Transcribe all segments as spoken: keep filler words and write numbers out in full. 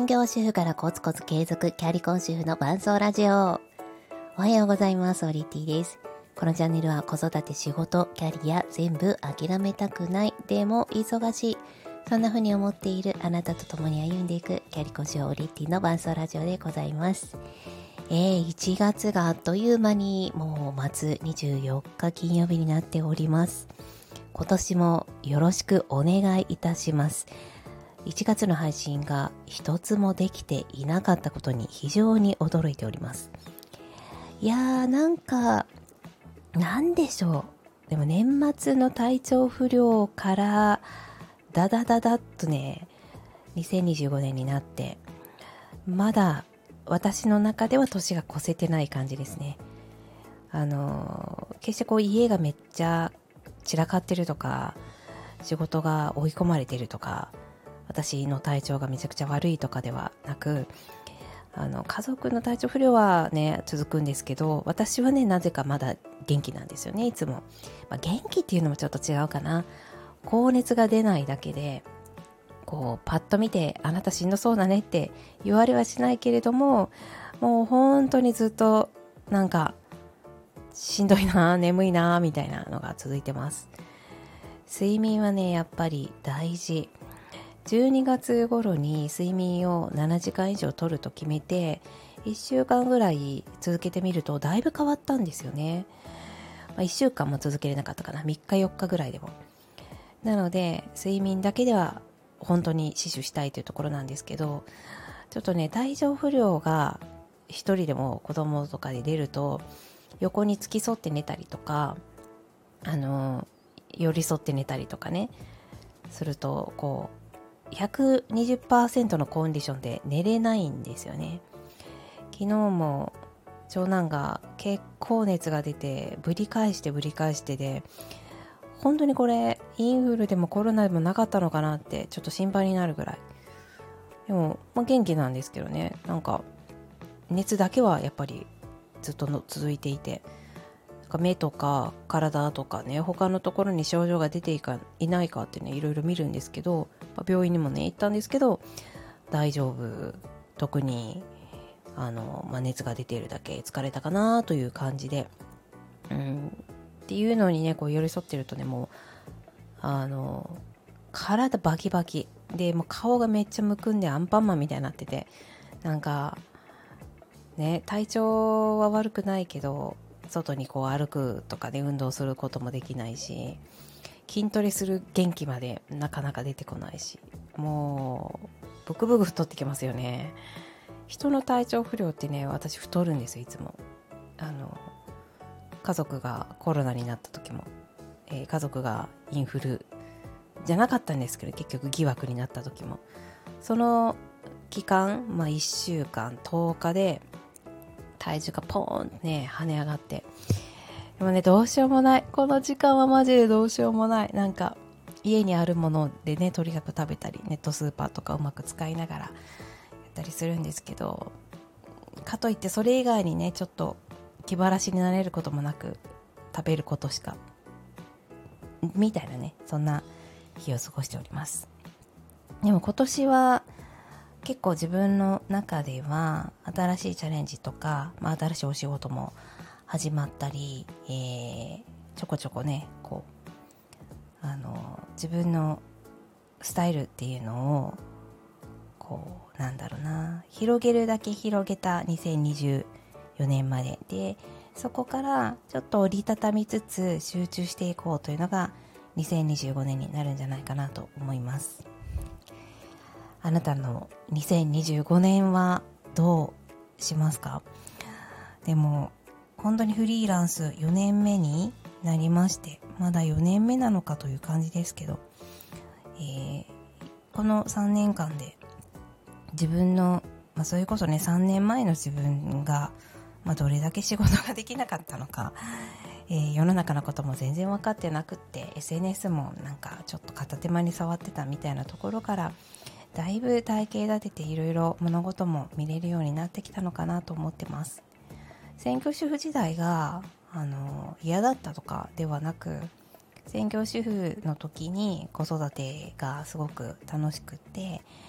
業主婦からコツコツ継続キャリコン主婦の伴走ラジオ。おはようございます。オリティです。このチャンネルは子育て、仕事、キャリア全部諦めたくない、でも忙しい、そんな風に思っているあなたと共に歩んでいくキャリコン主婦オリティの伴走ラジオでございます。えー、いちがつがあっという間にもう末にじゅうよっか金曜日になっております。今年もよろしくお願いいたします。いちがつの配信が一つもできていなかったことに非常に驚いております。いやーなんかなんでしょう、でも年末の体調不良からダダダダッとねにせんにじゅうごねんになって、まだ私の中では年が越せてない感じですね。あの決してこう家がめっちゃ散らかってるとか、仕事が追い込まれてるとか、私の体調がめちゃくちゃ悪いとかではなく、あの家族の体調不良はね続くんですけど、私はねなぜかまだ元気なんですよね、いつも。まあ、元気っていうのもちょっと違うかな。高熱が出ないだけで、こうパッと見てあなたしんどそうだねって言われはしないけれども、もう本当にずっとなんかしんどいな、眠いなみたいなのが続いてます。睡眠はねやっぱり大事。じゅうにがつ頃に睡眠をななじかん以上取ると決めて、いっしゅうかんぐらい続けてみるとだいぶ変わったんですよね。まあ、いっしゅうかんも続けれなかったかな、みっかよっかぐらいでも。なので睡眠だけでは本当に死守したいというところなんですけど、ちょっとね体調不良が一人でも子供とかで出ると、横に付き添って寝たりとか、あの寄り添って寝たりとかねすると、こう ひゃくにじゅっパーセント のコンディションで寝れないんですよね。昨日も長男が結構熱が出て、ぶり返してぶり返してで、本当にこれインフルでもコロナでもなかったのかなってちょっと心配になるぐらい。でも、まあ、元気なんですけどね、なんか熱だけはやっぱりずっとの続いていて、目とか体とかね、他のところに症状が出ていかいないかってねいろいろ見るんですけど、まあ、病院にもね行ったんですけど大丈夫、特にあの、まあ、熱が出ているだけ、疲れたかなという感じで、うんっていうのにねこう寄り添ってるとね、もうあの体バキバキで、もう顔がめっちゃむくんでアンパンマンみたいになってて、なんかね体調は悪くないけど外にこう歩くとかで運動することもできないし、筋トレする元気までなかなか出てこないし、もうブクブク太ってきますよね。人の体調不良ってね、私太るんですよいつも。あの家族がコロナになった時も、えー、家族がインフルじゃなかったんですけど結局疑惑になった時も、その期間、まあ、いっしゅうかんとおかで体重がポーンね跳ね上がって、でもねどうしようもない、この時間はマジでどうしようもない。なんか家にあるものでねとにかく食べたり、ネットスーパーとかうまく使いながらやったりするんですけど、かといってそれ以外にねちょっと気晴らしになれることもなく、食べることしかみたいなね、そんな日を過ごしております。でも今年は結構自分の中では新しいチャレンジとか、まあ、新しいお仕事も始まったり、えー、ちょこちょこねこうあの自分のスタイルっていうのをこうなんだろうな、広げるだけ広げたにせんにじゅうよねんまでで、そこからちょっと折りたたみつつ集中していこうというのがにせんにじゅうごねんになるんじゃないかなと思います。あなたのにせんにじゅうごねんはどうしますか？でも本当にフリーランスよねんめになりまして、まだよねんめなのかという感じですけど、えー、このさんねんかんで自分の、まあ、それこそねさんねんまえの自分が、まあ、どれだけ仕事ができなかったのか、えー、世の中のことも全然分かってなくって、 エスエヌエス もなんかちょっと片手間に触ってたみたいなところから、だいぶ体系立てていろいろ物事も見れるようになってきたのかなと思ってます。専業主婦時代があの嫌だったとかではなく、専業主婦の時に子育てがすごく楽しくって、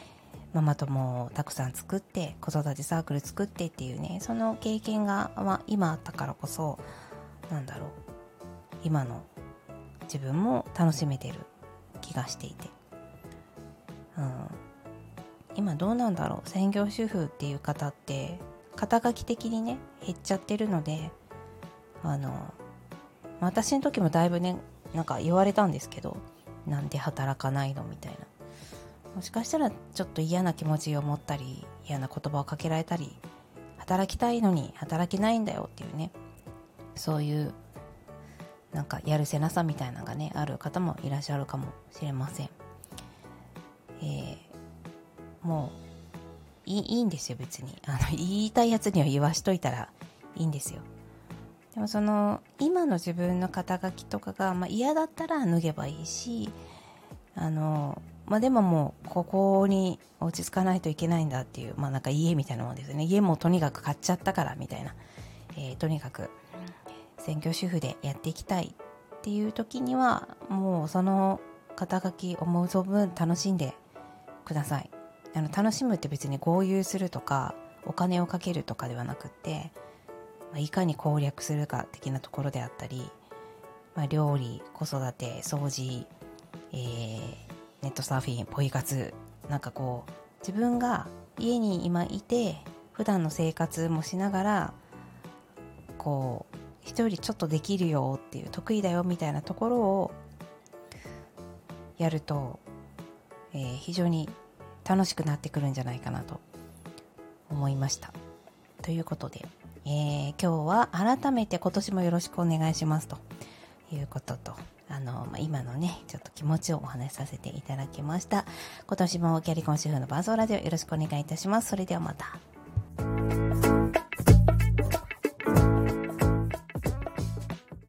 ママ友をたくさん作って子育てサークル作ってっていうね、その経験が、まあ、今あったからこそなんだろう今の自分も楽しめてる気がしていて、うん、今どうなんだろう、専業主婦っていう方って肩書き的にね減っちゃってるので、あの私の時もだいぶねなんか言われたんですけど、なんで働かないのみたいな、もしかしたらちょっと嫌な気持ちを持ったり嫌な言葉をかけられたり、働きたいのに働けないんだよっていうね、そういうなんかやるせなさみたいなのがねある方もいらっしゃるかもしれません。えー、もういい、いいんですよ別に、あの言いたいやつには言わしといたらいいんですよ。でもその今の自分の肩書きとかが、まあ、嫌だったら脱げばいいし、あのまあ、でももうここに落ち着かないといけないんだっていう、まあなんか家みたいなもんですね。家もとにかく買っちゃったからみたいな、えー、とにかく専業主婦でやっていきたいっていう時にはもうその肩書き思う存分楽しんでください。あの楽しむって別に豪遊するとかお金をかけるとかではなくって、まあ、いかに攻略するか的なところであったり、まあ、料理、子育て、掃除、えー、ネットサーフィン、ポイ活、なんかこう自分が家に今いて普段の生活もしながらこう人よりちょっとできるよっていう、得意だよみたいなところをやると、えー、非常に楽しくなってくるんじゃないかなと思いました。ということで、えー、今日は改めて今年もよろしくお願いしますということと、あの、まあ、今のねちょっと気持ちをお話しさせていただきました。今年もキャリコン主婦の伴奏ラジオよろしくお願いいたします。それではまた。